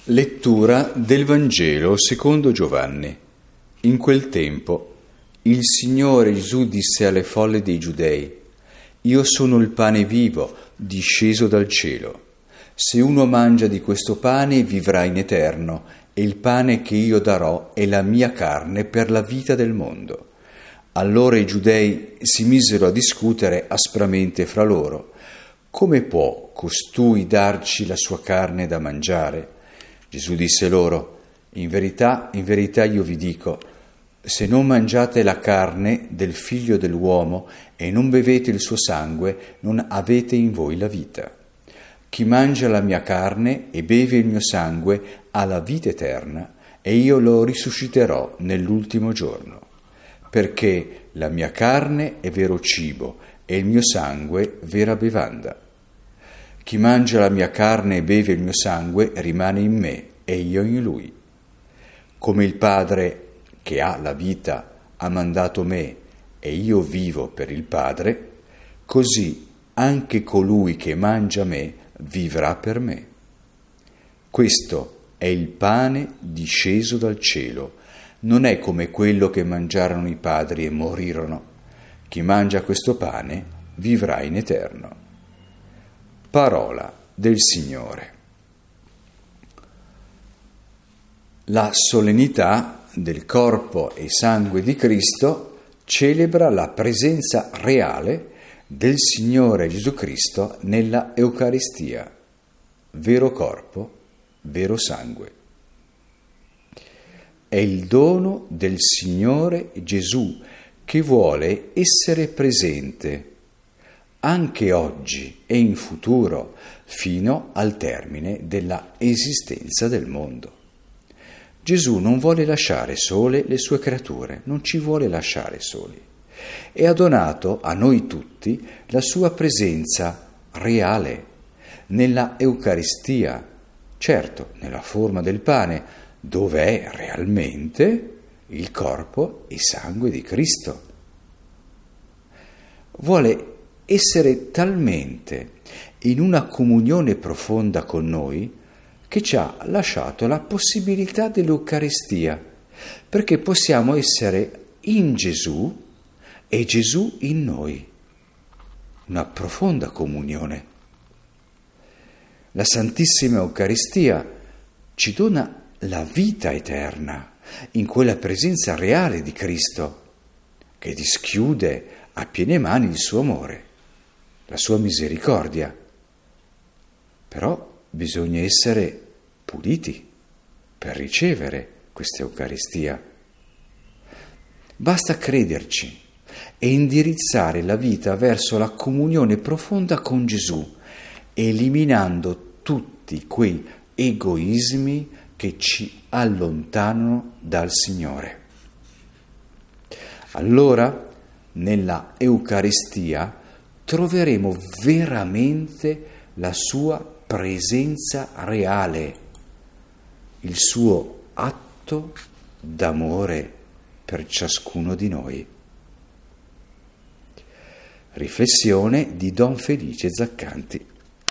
Lettura del Vangelo secondo Giovanni. In quel tempo il Signore Gesù disse alle folle dei Giudei: Io sono il pane vivo, disceso dal cielo. Se uno mangia di questo pane vivrà in eterno, e il pane che io darò è la mia carne per la vita del mondo. Allora i Giudei si misero a discutere aspramente fra loro: come può costui darci la sua carne da mangiare? Gesù disse loro: in verità io vi dico, se non mangiate la carne del Figlio dell'uomo e non bevete il suo sangue, non avete in voi la vita. Chi mangia la mia carne e beve il mio sangue ha la vita eterna, e io lo risusciterò nell'ultimo giorno. Perché la mia carne è vero cibo e il mio sangue vera bevanda. Chi mangia la mia carne e beve il mio sangue rimane in me e io in lui. Come il Padre che ha la vita ha mandato me e io vivo per il Padre, così anche colui che mangia me vivrà per me. Questo è il pane disceso dal cielo, non è come quello che mangiarono i padri e morirono. Chi mangia questo pane vivrà in eterno. Parola del Signore. La solennità del corpo e sangue di Cristo celebra la presenza reale del Signore Gesù Cristo nella Eucaristia, vero corpo, vero sangue. È il dono del Signore Gesù che vuole essere presente anche oggi e in futuro, fino al termine della esistenza del mondo. Gesù non vuole lasciare sole le sue creature, non ci vuole lasciare soli, e ha donato a noi tutti la sua presenza reale nella Eucaristia, certo nella forma del pane, dove è realmente il corpo e sangue di Cristo. Vuole essere talmente in una comunione profonda con noi che ci ha lasciato la possibilità dell'Eucaristia, perché possiamo essere in Gesù e Gesù in noi. Una profonda comunione. La Santissima Eucaristia ci dona la vita eterna in quella presenza reale di Cristo, che dischiude a piene mani il suo amore, la sua misericordia. Però bisogna essere puliti per ricevere questa Eucaristia. Basta crederci e indirizzare la vita verso la comunione profonda con Gesù, eliminando tutti quei egoismi che ci allontanano dal Signore. Allora, nella Eucaristia troveremo veramente la sua presenza reale, il suo atto d'amore per ciascuno di noi. Riflessione di Don Felice Zaccanti.